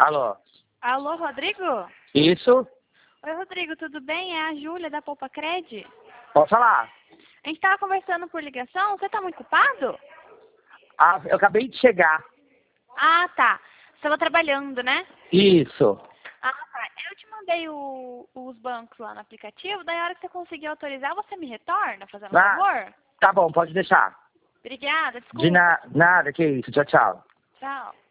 Alô? Alô, Rodrigo? Isso? Oi, Rodrigo, tudo bem? É a Júlia da Poupa Cred. Pode falar. A gente tava conversando por ligação, você tá muito ocupado? Ah, eu acabei de chegar. Ah, tá. Você estava trabalhando, né? Isso. Ah, tá. Eu te mandei os bancos lá no aplicativo, daí a hora que você conseguir autorizar, você me retorna, fazendo um Ah, favor? tá bom, pode deixar. Obrigada, De desculpa. nada, que isso. Tchau, tchau. Tchau.